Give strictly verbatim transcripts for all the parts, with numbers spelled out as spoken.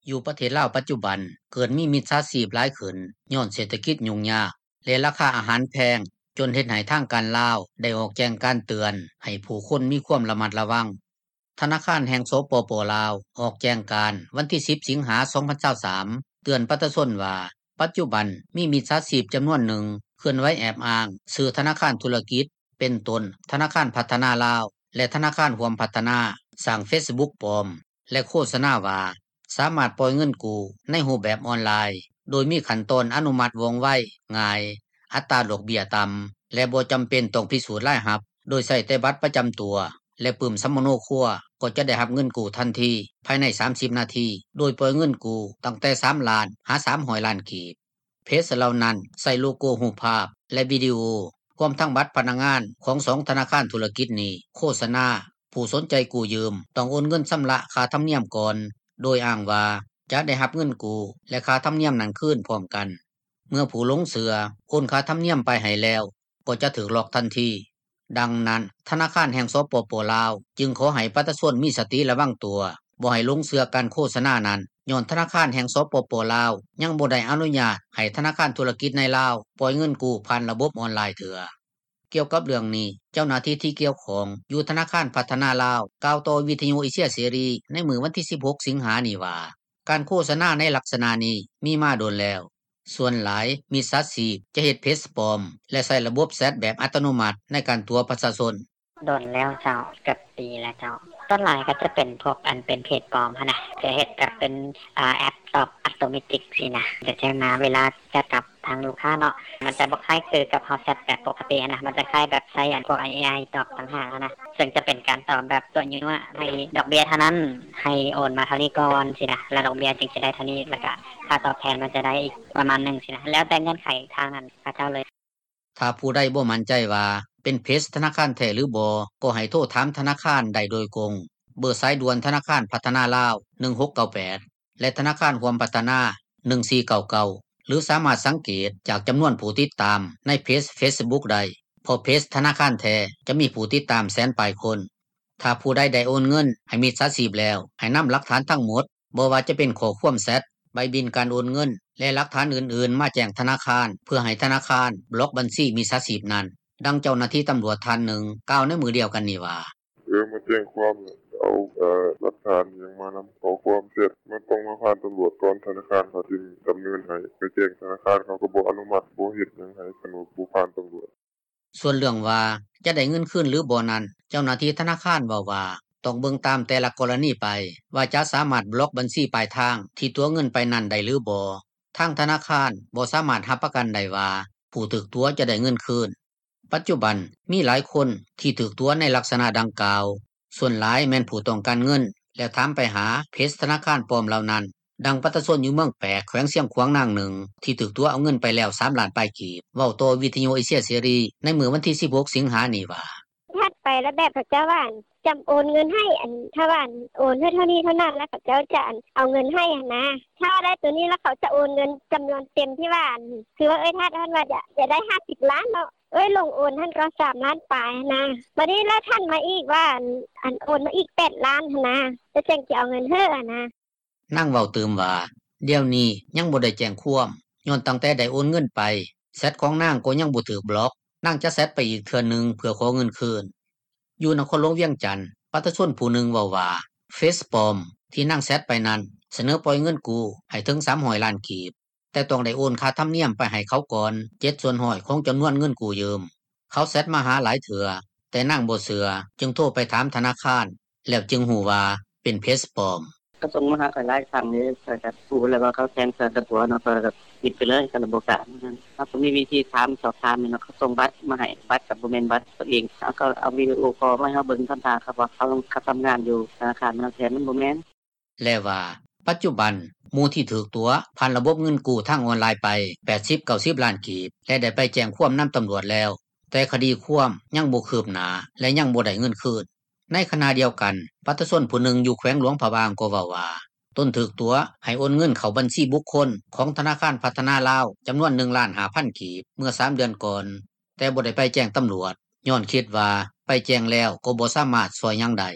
อยู่ประเทศลาวปัจจุบันเกิดมีมิจฉาชีพหลายขึ้นย้อนเศรษฐกิจยุ่งยากและราคาอาหารแพงจนเฮ็ดให้ทางการลาวได้ออกแจ้งการเตือนให้ผู้คนมีความระมัดระวังธนาคารแห่งสปปลาวออกแจ้งการวันที่สิบสิงหาคมสองพันยี่สิบสามเตือนประชาชนว่าปัจจุบันมีมิจฉาชีพจำนวนหนึ่งเคลื่อนไหวแอบอ้างชื่อธนาคารธุรกิจเป็นตนธนาคารพัฒนาลาวและธนาคารร่วมพัฒนาสร้าง Facebook ปลอมและโฆษณาว่าสามารถปล่อยเงินกู้ในรูปแบบออนไลน์โดยมีขั้นตอนอนุมัติว่องไวง่ายอัตราดอกเบี้ยต่ำและบ่จำเป็นต้องพิสูจน์รายรับโดยใช้แต่บัตรประจำตัวและปึ้มสำมโนครัวก็จะได้รับเงินกู้ทันทีภายในสามสิบนาทีโดยปล่อยเงินกู้ตั้งแต่สามล้านหาสามร้อยล้านกีบเพจเหล่านั้นใส่โลโก้รูปภาพและวิดีโอพร้อมทั้งบัตรพนักงานของสองธนาคารธุรกิจนี้โฆษณาผู้สนใจกู้ยืมต้องโอนเงินชำระค่าธรรมเนียมก่อนโดยอ้างว่าจะได้รับเงินกู้และค่าธรรมเนียมนั้นคืนพร้อมกันเมื่อผู้ลงเสือโอนค่าธรรมเนียมไปให้แล้วก็จะถูกหลอกทันทีดังนั้นธนาคารแห่งสปปลาวจึงขอให้ประชาชนมีสติระวังตัวบ่ให้ลงเสือการโฆษณานั้นย้อนธนาคารแห่งสปปลาวยังบ่ได้อนุญาตให้ธนาคารธุรกิจในลาวปล่อยเงินกู้ผ่านระบบออนไลน์เถือเกี่ยวกับเรื่องนี้เจ้าหน้าที่ที่เกี่ยวข้องอยู่ธนาคารพัฒนาลาวกล่าวต่อวิทยุเอเชียเสรีในมื้อวันที่สิบหกสิงหาคมนี้ว่าการโฆษณาในลักษณะนี้มีมาโดนแล้วส่วนหลายมีสัตว์สีจะเฮ็ดเพจปลอมและใช้ระบบแชทแบบอัตโนมัติในการตัวประชาชนโดนแล้วเจ้ากับปีแล้วเจ้าต้นหลายก็จะเป็นพวกอันเป็นเพจปลอมหั่นน่ะจะเฮ็ดกับเป็นอ่าแอปตอบอัตโนมัติสินะจะแจ้งมาเวลาจะกับทางลูกค้าเนาะมันจะบ่คล้ายคือกับเฮาแชทแบบปกตินะมันจะคล้ายแบบใช้อันพวก เอ ไอ ตอบต่างหากนะซึ่งจะเป็นการตอบแบบตัวนี้ว่าให้ดอกเบี้ยเท่านั้นให้โอนมาเท่านี้ก่อนสินะแล้วดอกเบี้ยจึงจะได้เท่านี้แล้วก็ค่าตอบแทนมันจะได้อีกประมาณนึงสินะแล้วแต่เงื่อนไขทางนั้นเขาเจ้าเลยถ้าผู้ใดบ่มั่นใจว่าเป็นเพจธนาคารแท้หรือบ่ก็ให้โทรถามธนาคารได้โดยตรงเบอร์สายด่วนธนาคารพัฒนาลาวหนึ่งหกเก้าแปดและธนาคารร่วมพัฒนาหนึ่งสี่เก้าเก้าหรือสามารถสังเกตจากจำนวนผู้ติดตามในเพจ Facebook ได้เพราะเพจธนาคารแท้จะมีผู้ติดตามแสนปลายคนถ้าผู้ใดได้โอนเงินให้มิจฉาชีพแล้วให้นำหลักฐานทั้งหมดบ่ว่าจะเป็นข้อความแชทใบบินการโอนเงินและหลักฐานอื่นๆมาแจ้งธนาคารเพื่อให้ธนาคารบล็อกบัญชีมิจฉาชีพนั้นดังเจ้าหน้าที่ตำรวจท่านหนึ่งกล่าวในมือเดียวกันนี้ว่าเออมาแจ้งความเอาเอ่อหลักฐานยังมานำขอความเสร็จมันต้องมาผ่านตำรวจก่อนธนาคารเขาจึงดำเนินให้ไปแจ้งธนาคารเขาก็บ่อนุมัติบ่เฮ็ดหยังให้คันว่าบ่ผ่านตำรวจส่วนเรื่องว่าจะได้เงินคืนหรือบ่นั้นเจ้าหน้าที่ธนาคารเว้าว่าต้องเบิ่งตามแต่ละกรณีไปว่าจะสามารถบล็อกบัญชีปลายทางที่ตัวเงินไปนั้นได้หรือบ่ทางธนาคารบ่สามารถรับประกันได้ว่าผู้ถูกตัวจะได้เงินคืนปัจจุบันมีหลายคนที่ถูกตัวในลักษณะดังกล่าวส่วนหลายแม่นผู้ต้องการเงินแล้วถามไปหาเพจธนาคารปลอมเหล่านั้นดังประชาชนอยู่เมืองแปกแขวงเสียงขวางนางหนึ่งที่ถูกตัวเอาเงินไปแล้วสามล้านปลายกีบเว้าต่อวิทยุเอเชียเสรีในมื้อวันที่สิบหกสิงหาคมนี้ว่าถัดไปแล้วแบบเขาเจ้าว่าจำโอนเงินให้อันถ้าว่าโอนเท่านี้เท่านั้นแล้วเขาเจ้าจะเอาเงินให้อ่ะนะถ้าได้ตัวนี้แล้วเขาจะโอนเงินจำนวนเต็มที่ว่าคือว่าเอ้ยถ้าท่านว่าจะจะได้ห้าสิบล้านเนาะเอ้ยลงโอนท่านก็สามล้านปลายนะบัดนี้แล้วท่านมาอีกว่าอันโอนมาอีกแปดล้านนะจะแจ้งจะเอาเงินเฮ้อนะนั่งเว้าเติมว่าเดี๋ยวนี้ยังบ่ได้แจ้งความย้อนตั้งแต่ได้โอนเงินไปแชทของนางก็ยังบ่ถูกบล็อกนางจะแชทไปอีกเทื่อนึงเพื่อขอเงินคืนอยู่นครหลวงเวียงจันทน์ประชาชนผู้หนึ่งเว้าว่าเฟซปลอมที่นางแชทไปนั้นเสนอปล่อยเงินกู้ให้ถึงสามร้อยล้านกีบแต่ต้องได้โอนค่าธรรมเนียมไปให้เขาก่อนเจ็ดส่วนห้อยของจำนวนเงินกู้ยืมเขาแชทมาหาหลายเถื่อแต่นางบ่เชื่อจึงโทรไปถามธนาคารแล้วจึงรู้ว่าเป็นเพจปลอมก็ส่งมาหาหลายครั้งนี้ก็จะรู้แล้วว่าเขาแจ้งเตือนตัวเนาะก็ปิดไปเลยก็บ่กล้านั้นถ้าผมมีวิธีถามสอบถามนี่เนาะเขาส่งบัตรมาให้บัตรกับบ่แม่นบัตรตัวเองแล้วก็เอาวิดีโอคอลมาให้เฮาเบิ่งทันตาครับว่าเขาเขาทำงานอยู่ธนาคารนั้นแท้มันบ่แม่นและว่าปัจจุบันหมู่ที่ถูกตัวผ่านระบบเงินกู้ทางออนไลน์ไป แปดสิบถึงเก้าสิบล้านกีบและได้ไปแจ้งความนำตำรวจแล้วแต่คดีความยังบ่คืบหน้าและยังบ่ได้เงินคืนในขณะเดียวกันประชาชนผู้หนึ่งอยู่แขวงหลวงพระบางก็เว้าว่าตนถูกตัวให้โอนเงินเข้าบัญชีบุคคลของธนาคารพัฒนาลาวจำนวน หนึ่งล้านห้าพัน กีบเมื่อสามเดือนก่อนแต่บ่ได้ไปแจ้งตำรวจย้อนคิดว่าไปแจ้งแล้วก็บ่สามารถช่วยหยังได้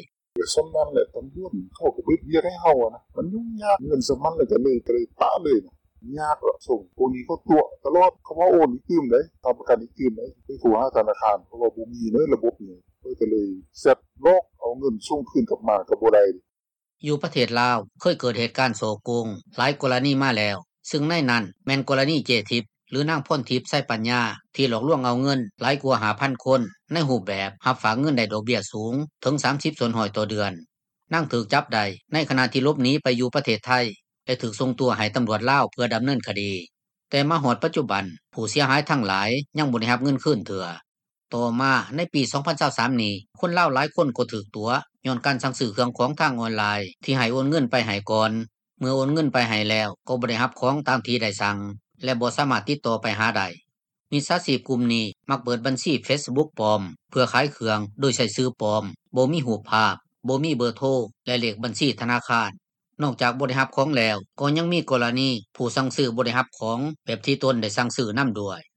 ส่วนนั้นแหละตำรวจเขาก็เบิดเวียกให้เฮาอะนะมันยุ่งยากเงินสมันแล้วก็เลยก็เลยปะเลยนะยากละส่งพวกนี้เขาตัวตลอดเขาว่าโอนอีกคืนได้ทำประกันอีกคืนได้ไปโทรหาธนาคารเพราะว่าบ่มีเนอะระบบนี้ก็เลยเซ็ตลอกเอาเงินส่งคืนกลับมาก็บ่ได้อยู่ประเทศลาวเคยเกิดเหตุการณ์โศกงหลายกรณีมาแล้วซึ่งในนั้นแม่นกรณีเจทิพย์หรือนางพรทิพย์ไส้ปัญญาที่หลอกลวงเอาเงินหลายกว่า ห้าพัน คนในรูปแบบรับฝากเงินได้ดอกเบี้ยสูงถึงสามสิบส่วนห้อยต่อเดือนนางถูกจับได้ในขณะที่หลบหนีไปอยู่ประเทศไทยและถูกส่งตัวให้ตำรวจลาวเพื่อดำเนินคดีแต่มาฮอดปัจจุบันผู้เสียหายทั้งหลายยังบ่ได้รับเงินคืนเถื่อต่อมาในปีสองพันยี่สิบสามนี้คนลาวหลายคนก็ถูกตั๋วย้อนการสั่งซื้อเครื่องของทางออนไลน์ที่ให้โอนเงินไปให้ก่อนเมื่อโอนเงินไปให้แล้วก็บ่ได้รับของตามที่ได้สั่งและบ่สามารถติดต่อไปหาได้มิจฉาชีพกลุ่มนี้มักเปิดบัญชี Facebook ปลอมเพื่อขายเครื่องโดยใช้ชื่อปลอมบ่มีรูปภาพบ่มีเบอร์โทรและเลขบัญชีธนาคารนอกจากบ่ได้รับของแล้วก็ยังมีกรณีผู้สั่งซื้อบ่ได้รับของแบบที่ตนได้สั่งซื้อนำด้วย